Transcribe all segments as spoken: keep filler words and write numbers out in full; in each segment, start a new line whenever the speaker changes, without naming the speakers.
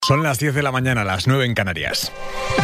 Son las diez de la mañana, las nueve en Canarias.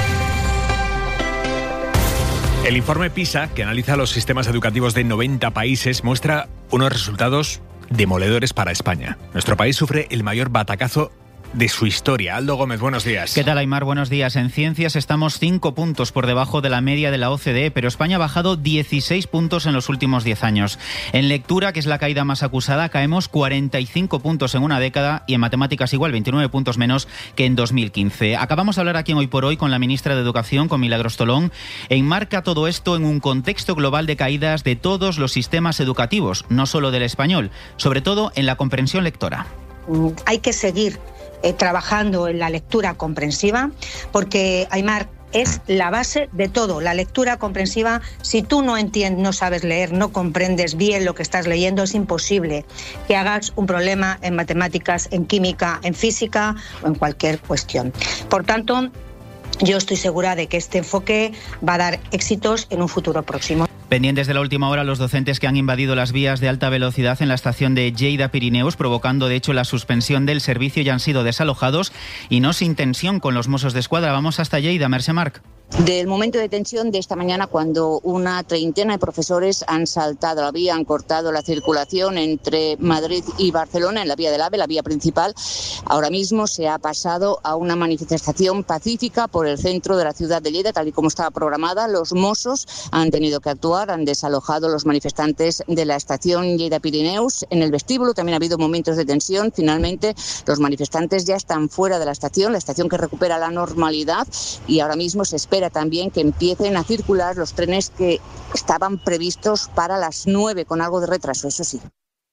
El informe PISA, que analiza los sistemas educativos de noventa países, muestra unos resultados demoledores para España. Nuestro país sufre el mayor batacazo de su historia. Aldo Gómez, buenos días.
¿Qué tal, Aimar? Buenos días. En ciencias estamos cinco puntos por debajo de la media de la O C D E, pero España ha bajado dieciséis puntos en los últimos diez años. En lectura, que es la caída más acusada, caemos cuarenta y cinco puntos en una década y en matemáticas igual, veintinueve puntos menos que en dos mil quince. Acabamos de hablar aquí en Hoy por Hoy con la ministra de Educación, con Milagros Tolón. Enmarca todo esto en un contexto global de caídas de todos los sistemas educativos, no solo del español, sobre todo en la comprensión lectora.
Hay que seguir Eh, trabajando en la lectura comprensiva, porque, Aimar, es la base de todo. La lectura comprensiva, si tú no entiendes, no sabes leer, no comprendes bien lo que estás leyendo, es imposible que hagas un problema en matemáticas, en química, en física o en cualquier cuestión. Por tanto, yo estoy segura de que este enfoque va a dar éxitos en un futuro próximo.
Pendientes de la última hora, los docentes que han invadido las vías de alta velocidad en la estación de Lleida Pirineus, provocando de hecho la suspensión del servicio, ya han sido desalojados y no sin tensión con los Mossos d'Esquadra. Vamos hasta Lleida, Mercè Marc.
Del momento de tensión de esta mañana, cuando una treintena de profesores han saltado la vía, han cortado la circulación entre Madrid y Barcelona en la vía del AVE, la vía principal. Ahora mismo se ha pasado a una manifestación pacífica por el centro de la ciudad de Lleida, tal y como estaba programada. Los Mossos han tenido que actuar, han desalojado a los manifestantes de la estación Lleida Pirineus. En el vestíbulo también ha habido momentos de tensión. Finalmente, los manifestantes ya están fuera de la estación, la estación que recupera la normalidad, y ahora mismo se espera también que empiecen a circular los trenes que estaban previstos para las nueve, con algo de retraso, eso sí.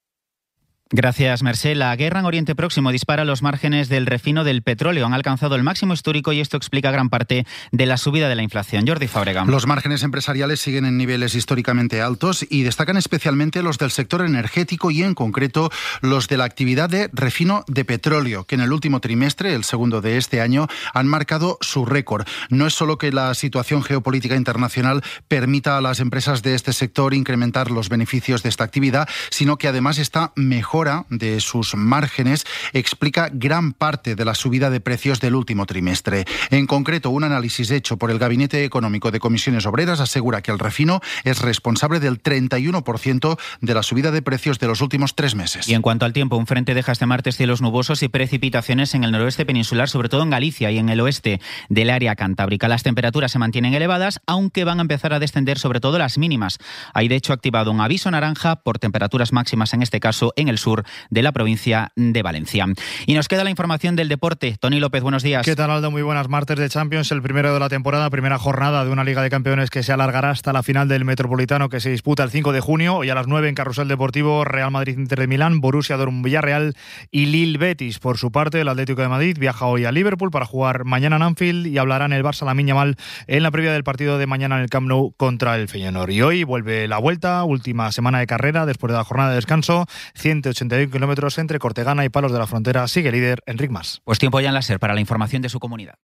Gracias, Mercè. La guerra en Oriente Próximo dispara los márgenes del refino del petróleo. Han alcanzado el máximo histórico y esto explica gran parte de la subida de la inflación. Jordi Fábrega.
Los márgenes empresariales siguen en niveles históricamente altos y destacan especialmente los del sector energético y en concreto los de la actividad de refino de petróleo, que en el último trimestre, el segundo de este año, han marcado su récord. No es solo que la situación geopolítica internacional permita a las empresas de este sector incrementar los beneficios de esta actividad, sino que además esta mejora de sus márgenes explica gran parte de la subida de precios del último trimestre. En concreto, un análisis hecho por el Gabinete Económico de Comisiones Obreras asegura que el refino es responsable del treinta y uno por ciento de la subida de precios de los últimos tres meses.
Y en cuanto al tiempo, un frente deja este martes cielos nubosos y precipitaciones en el noroeste peninsular, sobre todo en Galicia y en el oeste del área cantábrica. Las temperaturas se mantienen elevadas, aunque van a empezar a descender sobre todo las mínimas. Hay de hecho activado un aviso naranja por temperaturas máximas, en este caso en el sur de la provincia de Valencia. Y nos queda la información del deporte. Tony López, buenos días.
¿Qué tal, Aldo? Muy buenas. Martes de Champions, el primero de la temporada, primera jornada de una Liga de Campeones que se alargará hasta la final del Metropolitano, que se disputa el cinco de junio. Hoy a las nueve en Carrusel Deportivo, Real Madrid Inter de Milán, Borussia Dortmund Villarreal y Lille Betis. Por su parte, el Atlético de Madrid viaja hoy a Liverpool para jugar mañana en Anfield y hablará en el Barça Lamine Yamal en la previa del partido de mañana en el Camp Nou contra el Feyenoord. Y hoy vuelve la vuelta, última semana de carrera después de la jornada de descanso, ciento ochenta y uno kilómetros entre Cortegana y Palos de la Frontera. Sigue líder Enric Mas.
Pues tiempo ya en la SER para la información de su comunidad.